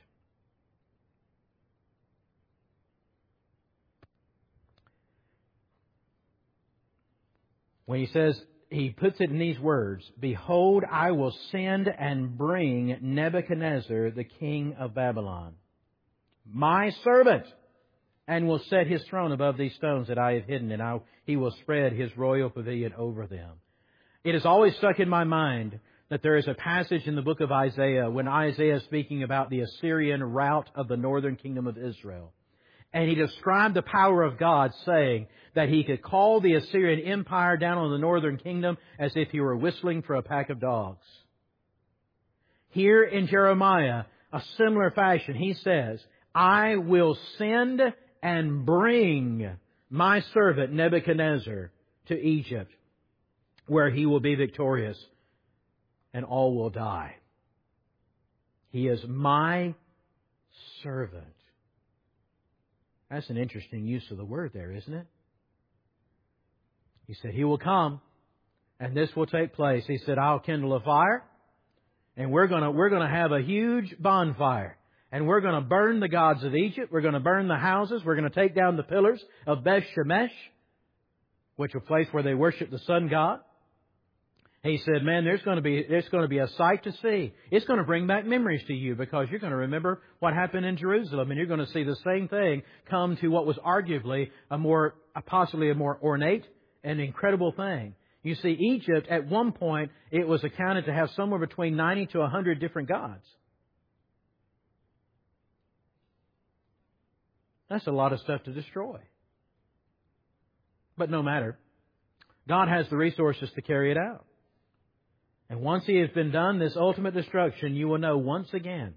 When he says, he puts it in these words, "Behold, I will send and bring Nebuchadnezzar, the king of Babylon, my servant, and will set his throne above these stones that I have hidden, and I, he will spread his royal pavilion over them." It has always stuck in my mind that there is a passage in the book of Isaiah when Isaiah is speaking about the Assyrian rout of the northern kingdom of Israel. And he described the power of God, saying that He could call the Assyrian Empire down on the northern kingdom as if He were whistling for a pack of dogs. Here in Jeremiah, a similar fashion, he says, "I will send and bring my servant Nebuchadnezzar to Egypt, where he will be victorious, and all will die." He is my servant. That's an interesting use of the word there, isn't it? He said, He will come, and this will take place. He said, "I'll kindle a fire, and we're going to we're going to have a huge bonfire. And we're going to burn the gods of Egypt. We're going to burn the houses. We're going to take down the pillars of Beth Shemesh, which was a place where they worship the sun god." He said, "Man, there's going to be there's going to be a sight to see. It's going to bring back memories to you because you're going to remember what happened in Jerusalem, and you're going to see the same thing come to what was arguably a more, possibly a more ornate and incredible thing." You see, Egypt at one point it was accounted to have somewhere between ninety to a hundred different gods. That's a lot of stuff to destroy. But no matter. God has the resources to carry it out. And once He has been done, this ultimate destruction, you will know once again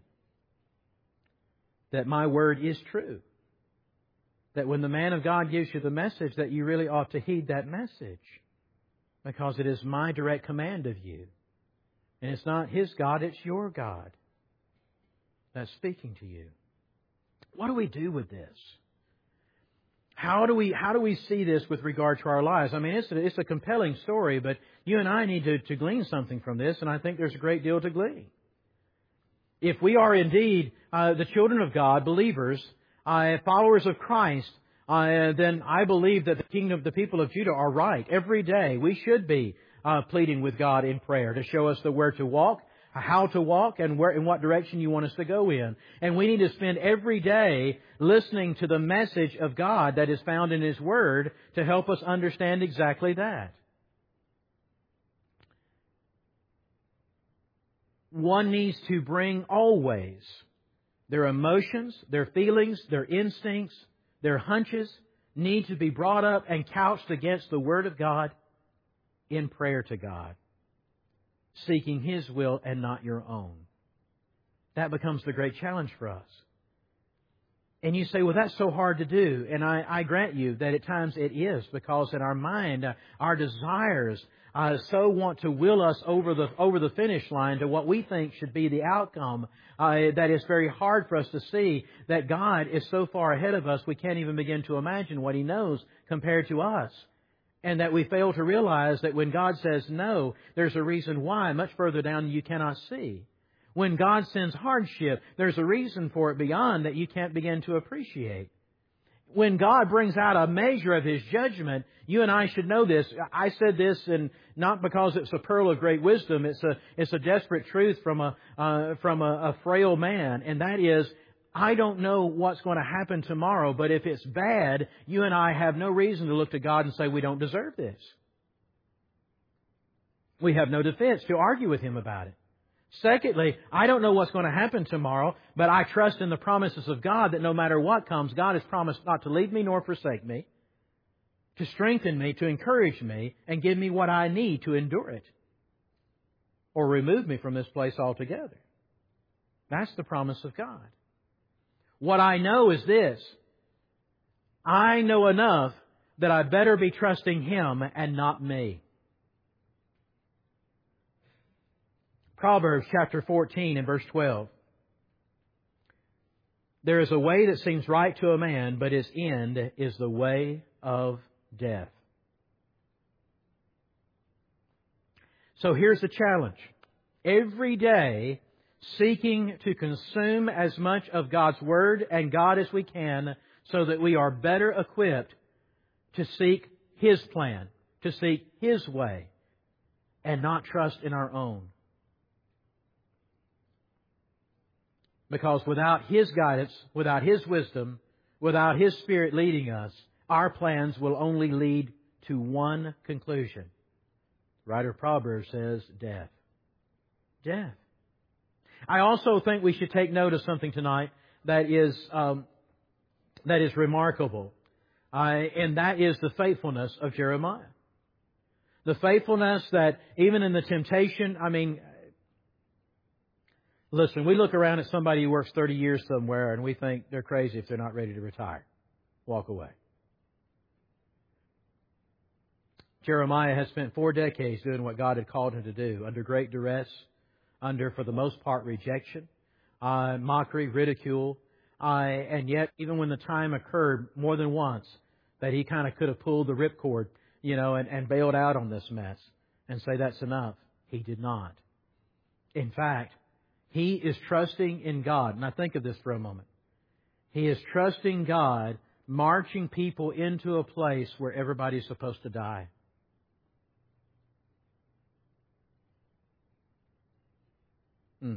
that my word is true. That when the man of God gives you the message, that you really ought to heed that message. Because it is my direct command of you. And it's not His God, it's your God that's speaking to you. What do we do with this? How do we how do we see this with regard to our lives? I mean, it's a, it's a compelling story, but you and I need to, to glean something from this, and I think there's a great deal to glean. If we are indeed uh, the children of God, believers, uh, followers of Christ, uh, then I believe that the kingdom, the people of Judah are right. Every day we should be uh, pleading with God in prayer to show us the where to walk, how to walk, and where, in what direction you want us to go in. And we need to spend every day listening to the message of God that is found in His Word to help us understand exactly that. One needs to bring always their emotions, their feelings, their instincts, their hunches need to be brought up and couched against the Word of God in prayer to God, seeking His will and not your own. That becomes the great challenge for us. And you say, well, that's so hard to do. And I, I grant you that at times it is, because in our mind, uh, our desires uh, so want to will us over the over the finish line to what we think should be the outcome, uh, that it's very hard for us to see that God is so far ahead of us we can't even begin to imagine what He knows compared to us. And that we fail to realize that when God says no, there's a reason why much further down you cannot see. When God sends hardship, there's a reason for it beyond that you can't begin to appreciate. When God brings out a measure of His judgment, you and I should know this. I said this, and not because it's a pearl of great wisdom. It's a it's a desperate truth from a uh, from a, a frail man, and that is, I don't know what's going to happen tomorrow, but if it's bad, you and I have no reason to look to God and say we don't deserve this. We have no defense to argue with Him about it. Secondly, I don't know what's going to happen tomorrow, but I trust in the promises of God that no matter what comes, God has promised not to leave me nor forsake me, to strengthen me, to encourage me, and give me what I need to endure it, or remove me from this place altogether. That's the promise of God. What I know is this: I know enough that I better be trusting Him and not me. Proverbs chapter fourteen and verse twelve. There is a way that seems right to a man, but its end is the way of death. So here's the challenge. Every day, seeking to consume as much of God's Word and God as we can so that we are better equipped to seek His plan, to seek His way, and not trust in our own. Because without His guidance, without His wisdom, without His Spirit leading us, our plans will only lead to one conclusion. The writer of Proverbs says, death. Death. I also think we should take note of something tonight that is um, that is remarkable, uh, and that is the faithfulness of Jeremiah. The faithfulness that even in the temptation, I mean, listen, we look around at somebody who works thirty years somewhere and we think they're crazy if they're not ready to retire. Walk away. Jeremiah has spent four decades doing what God had called him to do, under great duress, under, for the most part, rejection, uh, mockery, ridicule. Uh, and yet, even when the time occurred more than once that he kind of could have pulled the ripcord, you know, and, and bailed out on this mess and say that's enough, he did not. In fact, he is trusting in God. Now think of this for a moment. He is trusting God, marching people into a place where everybody's supposed to die. Hmm.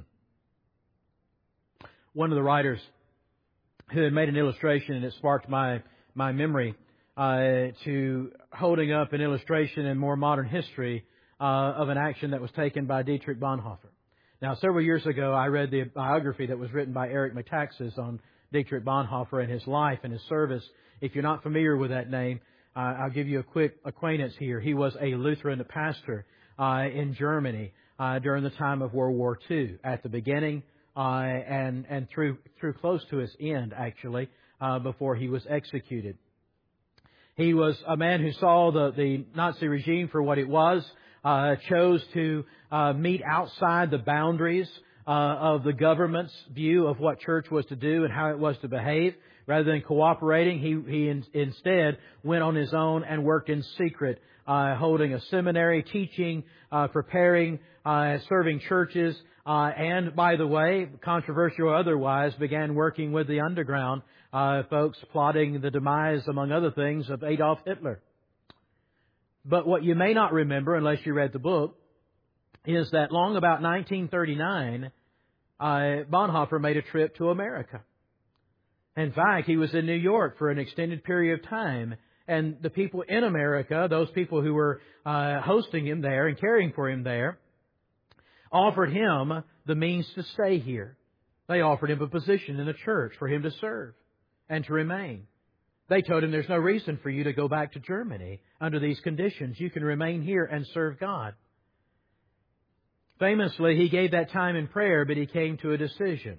One of the writers who had made an illustration, and it sparked my, my memory uh, to holding up an illustration in more modern history uh, of an action that was taken by Dietrich Bonhoeffer. Now, several years ago, I read the biography that was written by Eric Metaxas on Dietrich Bonhoeffer and his life and his service. If you're not familiar with that name, uh, I'll give you a quick acquaintance here. He was a Lutheran pastor uh, in Germany uh, during the time of World War Two, at the beginning uh, and and through through close to his end, actually, uh, before he was executed. He was a man who saw the, the Nazi regime for what it was, uh, chose to uh, meet outside the boundaries uh, of the government's view of what church was to do and how it was to behave. Rather than cooperating, he, he in, instead went on his own and worked in secret, uh, holding a seminary, teaching, uh, preparing, uh, serving churches, uh, and, by the way, controversial or otherwise, began working with the underground uh, folks, plotting the demise, among other things, of Adolf Hitler. But what you may not remember, unless you read the book, is that long about nineteen thirty-nine, uh, Bonhoeffer made a trip to America. In fact, he was in New York for an extended period of time. And the people in America, those people who were uh, hosting him there and caring for him there, offered him the means to stay here. They offered him a position in the church for him to serve and to remain. They told him there's no reason for you to go back to Germany under these conditions. You can remain here and serve God. Famously, he gave that time in prayer, but he came to a decision.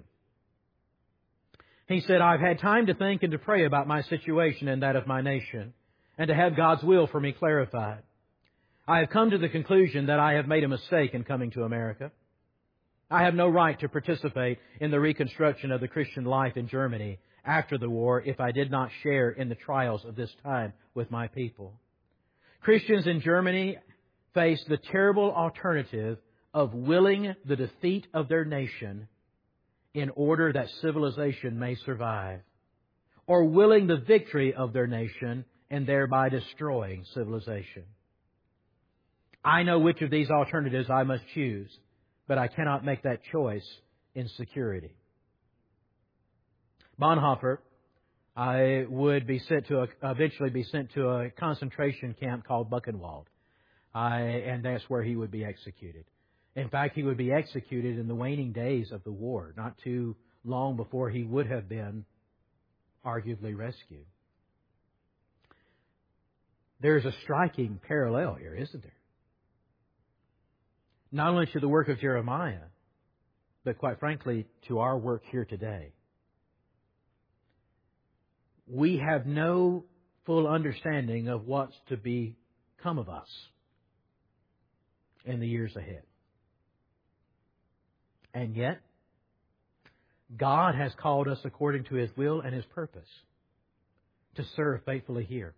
He said, I've had time to think and to pray about my situation and that of my nation, and to have God's will for me clarified. I have come to the conclusion that I have made a mistake in coming to America. I have no right to participate in the reconstruction of the Christian life in Germany after the war if I did not share in the trials of this time with my people. Christians in Germany face the terrible alternative of willing the defeat of their nation in order that civilization may survive, or willing the victory of their nation and thereby destroying civilization. I know which of these alternatives I must choose, but I cannot make that choice in security. Bonhoeffer I would be sent to a, eventually be sent to a concentration camp called Buchenwald, uh, and that's where he would be executed. In fact, he would be executed in the waning days of the war, not too long before he would have been arguably rescued. There's a striking parallel here, isn't there? Not only to the work of Jeremiah, but quite frankly, to our work here today. We have no full understanding of what's to become of us in the years ahead. And yet, God has called us according to His will and His purpose to serve faithfully here.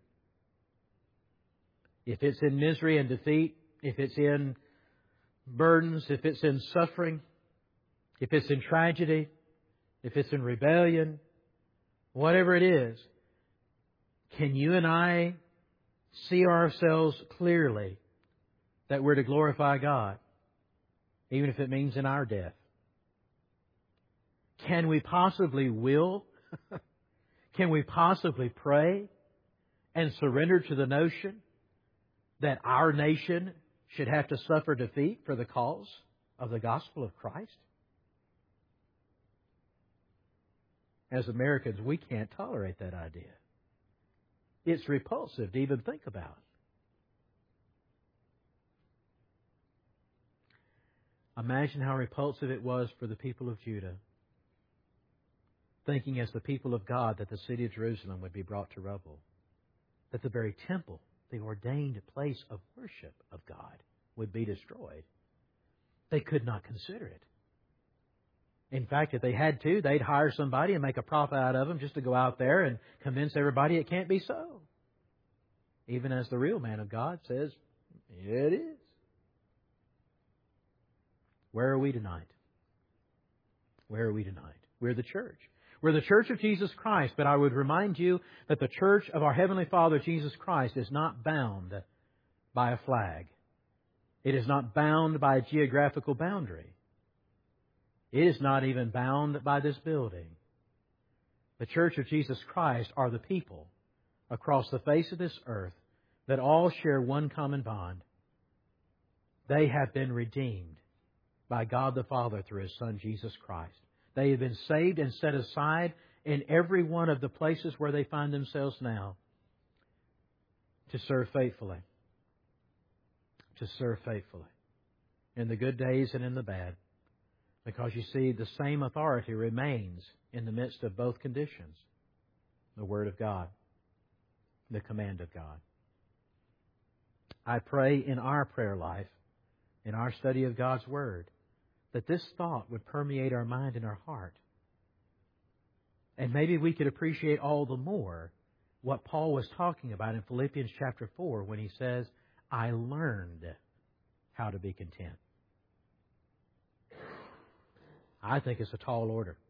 If it's in misery and defeat, if it's in burdens, if it's in suffering, if it's in tragedy, if it's in rebellion, whatever it is, can you and I see ourselves clearly that we're to glorify God, even if it means in our death? Can we possibly will? Can we possibly pray and surrender to the notion that our nation should have to suffer defeat for the cause of the gospel of Christ? As Americans, we can't tolerate that idea. It's repulsive to even think about. Imagine how repulsive it was for the people of Judah, thinking as the people of God that the city of Jerusalem would be brought to rubble, that the very temple, the ordained place of worship of God, would be destroyed. They could not consider it. In fact, if they had to, they'd hire somebody and make a profit out of them just to go out there and convince everybody it can't be so. Even as the real man of God says, it is. Where are we tonight? Where are we tonight? We're the church. We're the church of Jesus Christ, but I would remind you that the church of our Heavenly Father, Jesus Christ, is not bound by a flag. It is not bound by a geographical boundary. It is not even bound by this building. The church of Jesus Christ are the people across the face of this earth that all share one common bond. They have been redeemed by God the Father through His Son, Jesus Christ. They have been saved and set aside in every one of the places where they find themselves now to serve faithfully. To serve faithfully. In the good days and in the bad. Because you see, the same authority remains in the midst of both conditions. The Word of God. The command of God. I pray in our prayer life, in our study of God's Word, that this thought would permeate our mind and our heart. And maybe we could appreciate all the more what Paul was talking about in Philippians chapter four when he says, I learned how to be content. I think it's a tall order.